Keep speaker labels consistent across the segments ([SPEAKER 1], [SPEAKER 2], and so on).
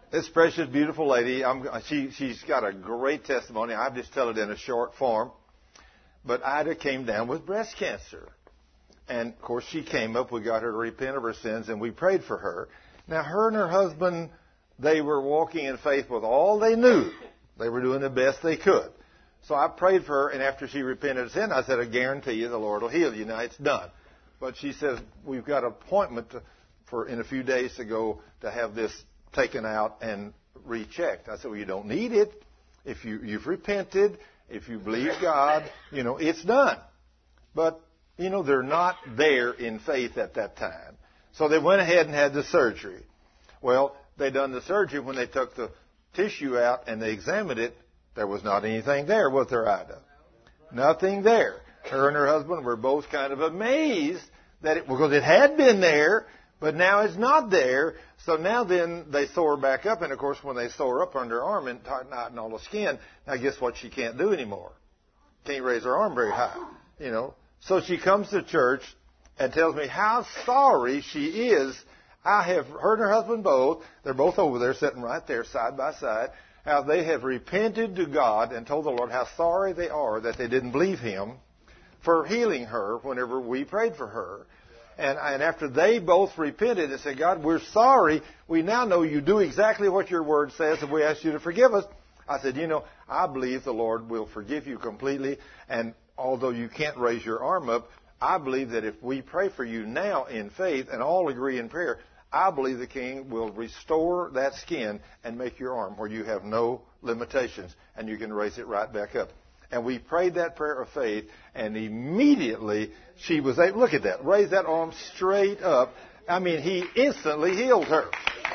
[SPEAKER 1] This precious, beautiful lady, she's got a great testimony. I'll just tell it in a short form. But Ida came down with breast cancer. And, of course, she came up. We got her to repent of her sins, and we prayed for her. Now, her and her husband, they were walking in faith with all they knew. They were doing the best they could. So I prayed for her, and after she repented of sin, I said, I guarantee you the Lord will heal you. Now, it's done. But she says, we've got an appointment in a few days to go to have this taken out and rechecked. I said, well, you don't need it. If you've repented, if you believe God, it's done. But, they're not there in faith at that time. So they went ahead and had the surgery. Well, they done the surgery. When they took the tissue out and they examined it, there was not anything there with her, Ida. Nothing there. Her and her husband were both kind of amazed because it had been there, but now it's not there. So now then they sew her back up, and of course when they sew her up under her arm and tighten out all the skin, now guess what she can't do anymore? Can't raise her arm very high, So she comes to church and tells me how sorry she is. I have her and her husband both. They're both over there sitting right there side by side. How they have repented to God and told the Lord how sorry they are that they didn't believe Him for healing her whenever we prayed for her. And after they both repented and said, God, we're sorry. We now know you do exactly what your word says, and we ask you to forgive us. I said, I believe the Lord will forgive you completely. And although you can't raise your arm up, I believe that if we pray for you now in faith and all agree in prayer, I believe the King will restore that skin and make your arm where you have no limitations and you can raise it right back up. And we prayed that prayer of faith, and immediately she was able, look at that, raise that arm straight up. I mean, He instantly healed her.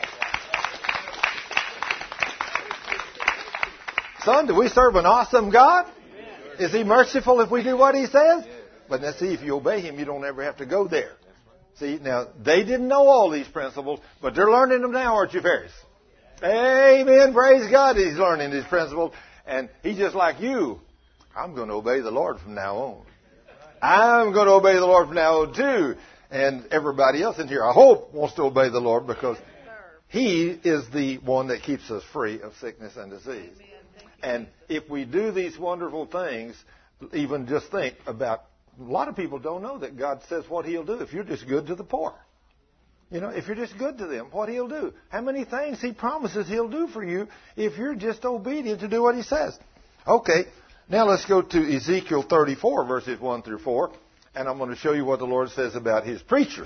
[SPEAKER 1] Son, do we serve an awesome God? Is He merciful if we do what He says? But now see, if you obey Him, you don't ever have to go there. See, now, they didn't know all these principles, but they're learning them now, aren't you, Ferris? Amen. Praise God, He's learning these principles. And He's just like you. I'm going to obey the Lord from now on. I'm going to obey the Lord from now on, too. And everybody else in here, I hope, wants to obey the Lord because He is the one that keeps us free of sickness and disease. And if we do these wonderful things, even just think about, a lot of people don't know that God says what He'll do if you're just good to the poor. If you're just good to them, what He'll do. How many things He promises He'll do for you if you're just obedient to do what He says. Okay, now let's go to Ezekiel 34, verses 1 through 4. And I'm going to show you what the Lord says about His preachers.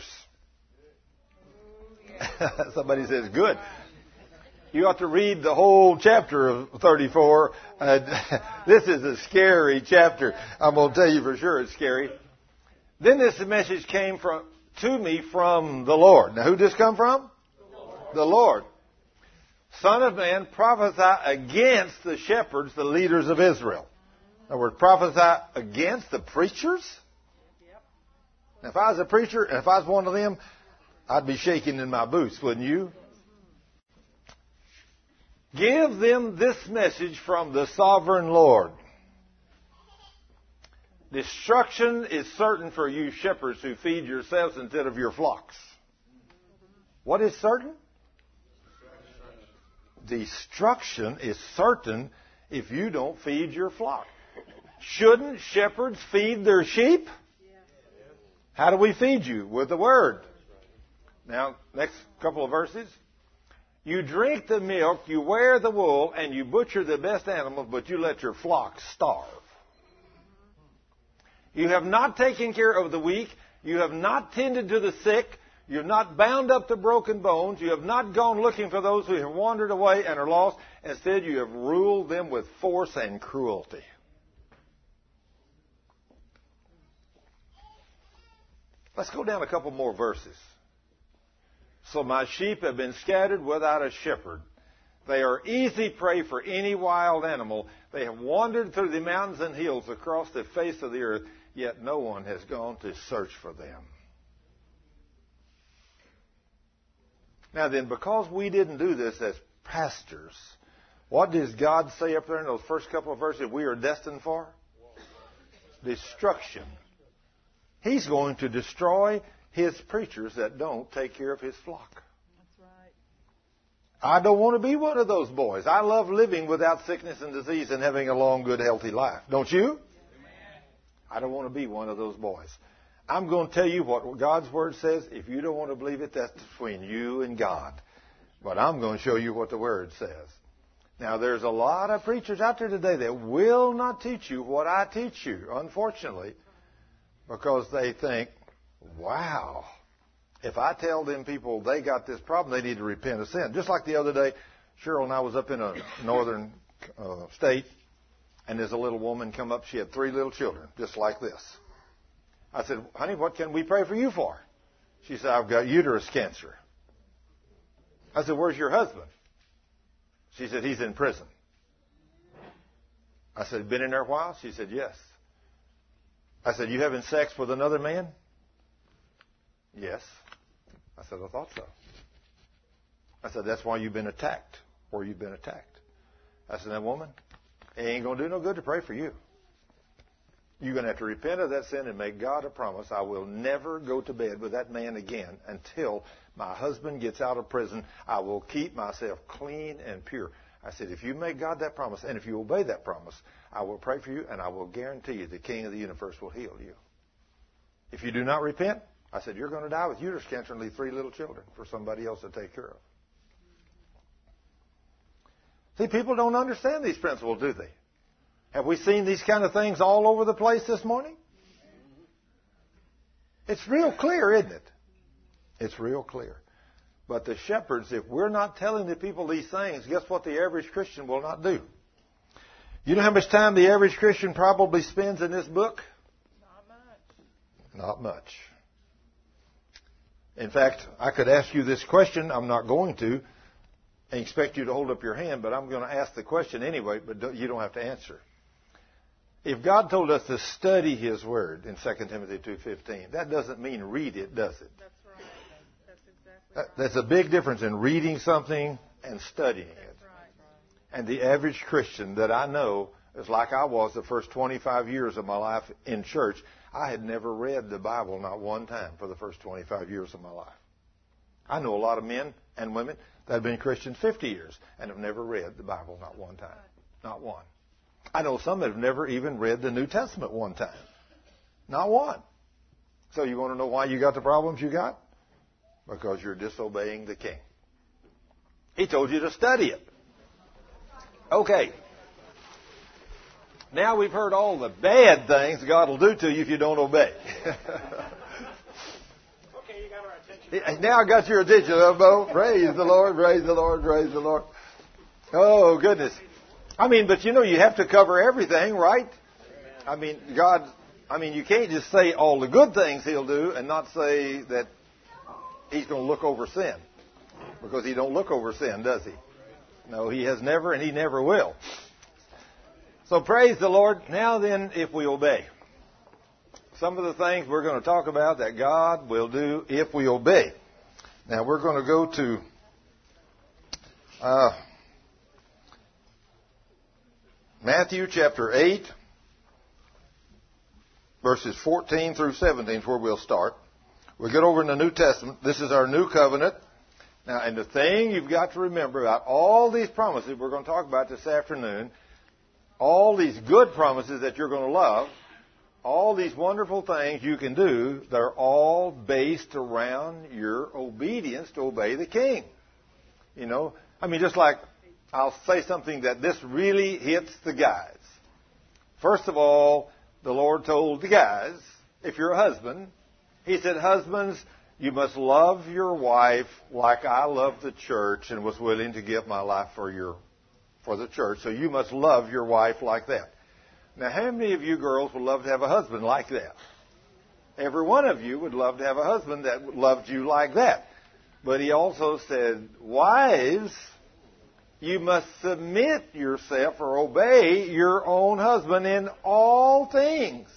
[SPEAKER 1] Somebody says, good. You ought to read the whole chapter of 34. This is a scary chapter. I'm going to tell you for sure it's scary. Then this message came to me from the Lord. Now, who did this come from? The Lord. Son of man, prophesy against the shepherds, the leaders of Israel. In other words, prophesy against the preachers. Now, if I was a preacher, and if I was one of them, I'd be shaking in my boots, wouldn't you? Give them this message from the sovereign Lord. Destruction is certain for you shepherds who feed yourselves instead of your flocks. What is certain? Destruction is certain if you don't feed your flock. Shouldn't shepherds feed their sheep? How do we feed you? With the Word. Now, next couple of verses. You drink the milk, you wear the wool, and you butcher the best animals, but you let your flock starve. You have not taken care of the weak. You have not tended to the sick. You have not bound up the broken bones. You have not gone looking for those who have wandered away and are lost. Instead, you have ruled them with force and cruelty. Let's go down a couple more verses. So my sheep have been scattered without a shepherd. They are easy prey for any wild animal. They have wandered through the mountains and hills across the face of the earth, yet no one has gone to search for them. Now then, because we didn't do this as pastors, what does God say up there in those first couple of verses we are destined for? Destruction. He's going to destroy His preachers that don't take care of His flock.
[SPEAKER 2] That's right.
[SPEAKER 1] I don't want to be one of those boys. I love living without sickness and disease and having a long, good, healthy life. Don't you? I don't want to be one of those boys. I'm going to tell you what God's Word says. If you don't want to believe it, that's between you and God. But I'm going to show you what the Word says. Now, there's a lot of preachers out there today that will not teach you what I teach you, unfortunately, because they think, wow, if I tell them people they got this problem, they need to repent of sin. Just like the other day, Cheryl and I was up in a northern state, and there's a little woman come up. She had 3 little children, just like this. I said, honey, what can we pray for you for? She said, I've got uterus cancer. I said, where's your husband? She said, he's in prison. I said, been in there a while? She said, yes. I said, you having sex with another man? Yes. I said, I thought so. I said, that's why you've been attacked, or you've been attacked. I said, that woman, it ain't going to do no good to pray for you. You're going to have to repent of that sin and make God a promise. I will never go to bed with that man again until my husband gets out of prison. I will keep myself clean and pure. I said, if you make God that promise, and if you obey that promise, I will pray for you, and I will guarantee you the King of the universe will heal you. If you do not repent, I said, you're going to die with uterus cancer and leave 3 little children for somebody else to take care of. See, people don't understand these principles, do they? Have we seen these kind of things all over the place this morning? It's real clear, isn't it? It's real clear. But the shepherds, if we're not telling the people these things, guess what the average Christian will not do? You know how much time the average Christian probably spends in this book?
[SPEAKER 2] Not much.
[SPEAKER 1] Not much. In fact, I could ask you this question. I'm not going to and expect you to hold up your hand, but I'm going to ask the question anyway, but you don't have to answer. If God told us to study His Word in 2 Timothy 2:15, that doesn't mean read it, does it?
[SPEAKER 2] That's right. That's exactly right.
[SPEAKER 1] There's a big difference in reading something and studying it.
[SPEAKER 2] That's right.
[SPEAKER 1] And the average Christian that I know is like I was the first 25 years of my life in church. I had never read the Bible not one time for the first 25 years of my life. I know a lot of men and women that have been Christians 50 years and have never read the Bible not one time. Not one. I know some that have never even read the New Testament one time. Not one. So you want to know why you got the problems you got? Because you're disobeying the King. He told you to study it. Okay. Now we've heard all the bad things God will do to you if you don't obey.
[SPEAKER 3] Okay, you got our attention.
[SPEAKER 1] Now I got your attention, Bo. Praise the Lord, praise the Lord, praise the Lord. Oh, goodness. I mean, but you know, you have to cover everything, right? I mean, you can't just say all the good things He'll do and not say that He's going to look over sin. Because He don't look over sin, does He? No, He has never, and He never will. So praise the Lord. Now then, if we obey. Some of the things we're going to talk about that God will do if we obey. Now we're going to go to Matthew chapter 8, verses 14 through 17 is where we'll start. We'll get over in the New Testament. This is our new covenant. Now, and the thing you've got to remember about all these promises we're going to talk about this afternoon, all these good promises that you're going to love, all these wonderful things you can do, they're all based around your obedience to obey the King. You know, I mean, just like I'll say something that this really hits the guys. First of all, the Lord told the guys, if you're a husband, He said, husbands, you must love your wife like I love the church and was willing to give my life for the church. So you must love your wife like that. Now, how many of you girls would love to have a husband like that? Every one of you would love to have a husband that loved you like that. But He also said, wives, you must submit yourself or obey your own husband in all things.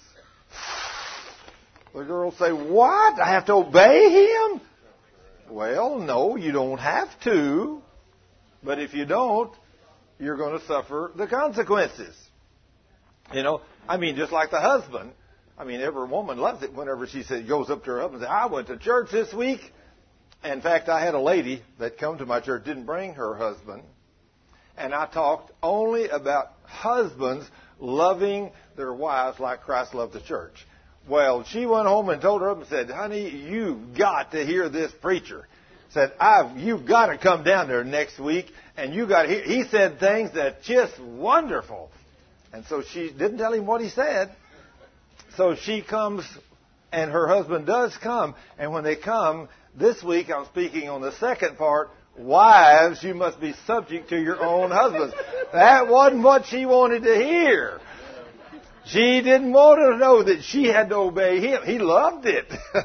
[SPEAKER 1] The girls say, what? I have to obey him? Well, no, you don't have to. But if you don't, you're going to suffer the consequences. You know, I mean, just like the husband. I mean, every woman loves it whenever she goes up to her husband and says, I went to church this week, In fact, I had a lady that come to my church, didn't bring her husband, and I talked only about husbands loving their wives like Christ loved the church. Well, she went home and told her husband, said, honey, you've got to hear this preacher. Said, you've got to come down there next week, and you got to hear. He said things that just wonderful. And so she didn't tell him what he said. So she comes, and her husband does come. And when they come, this week I'm speaking on the second part, wives, you must be subject to your own husbands. That wasn't what she wanted to hear. She didn't want to know that she had to obey him. He loved it.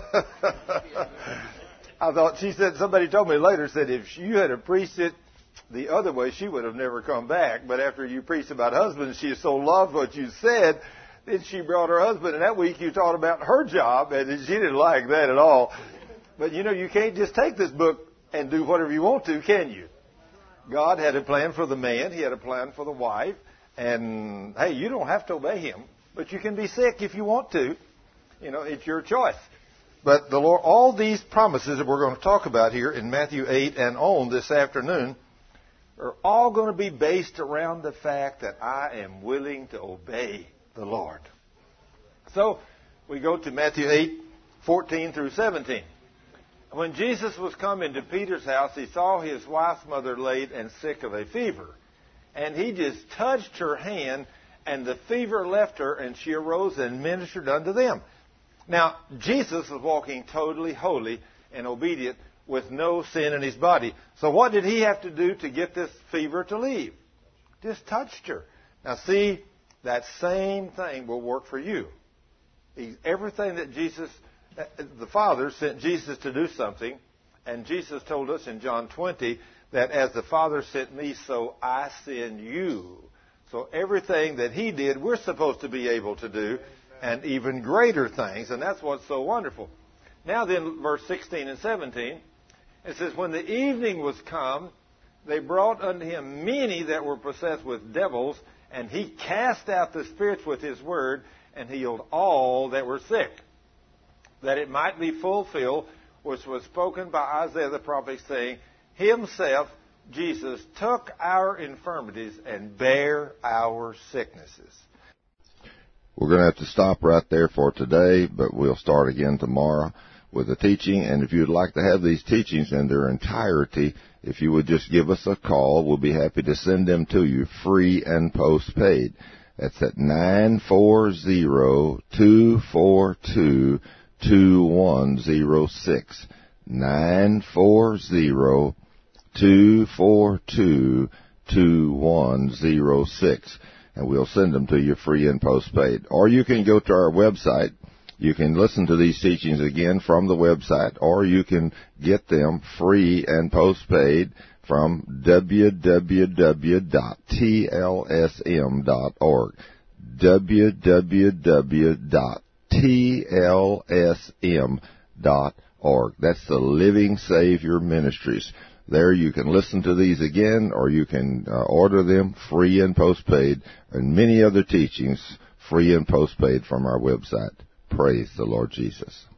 [SPEAKER 1] I thought, she said, somebody told me later, said if you had preached it the other way, she would have never come back. But after you preached about husbands, she so loved what you said, then she brought her husband. And that week you taught about her job, and she didn't like that at all. But you know, you can't just take this book and do whatever you want to, can you? God had a plan for the man. He had a plan for the wife. And, hey, you don't have to obey him. But you can be sick if you want to. You know, it's your choice. But the Lord, all these promises that we're going to talk about here in Matthew 8 and on this afternoon are all going to be based around the fact that I am willing to obey the Lord. So, we go to Matthew 8, 14 through 17. When Jesus was coming to Peter's house, he saw his wife's mother laid and sick of a fever. And he just touched her hand, and the fever left her, and she arose and ministered unto them. Now, Jesus was walking totally holy and obedient with no sin in his body. So what did he have to do to get this fever to leave? Just touched her. Now see, that same thing will work for you. Everything that the Father sent Jesus to do something, and Jesus told us in John 20 that as the Father sent me, so I send you. So everything that he did, we're supposed to be able to do, and even greater things, and that's what's so wonderful. Now then, verse 16 and 17, it says, when the evening was come, they brought unto him many that were possessed with devils, and he cast out the spirits with his word, and healed all that were sick, that it might be fulfilled, which was spoken by Isaiah the prophet, saying, himself, Jesus, took our infirmities and bare our sicknesses.
[SPEAKER 3] We're going to have to stop right there for today, but we'll start again tomorrow with the teaching. And if you'd like to have these teachings in their entirety, if you would just give us a call, we'll be happy to send them to you free and postpaid. That's at 940-242-2106. 940-242-2106. And we'll send them to you free and postpaid. Or you can go to our website. You can listen to these teachings again from the website, or you can get them free and postpaid from www.tlsm.org. www.tlsm.org. That's the Living Savior Ministries. There you can listen to these again, or you can order them free and postpaid, and many other teachings free and postpaid from our website. Praise the Lord Jesus.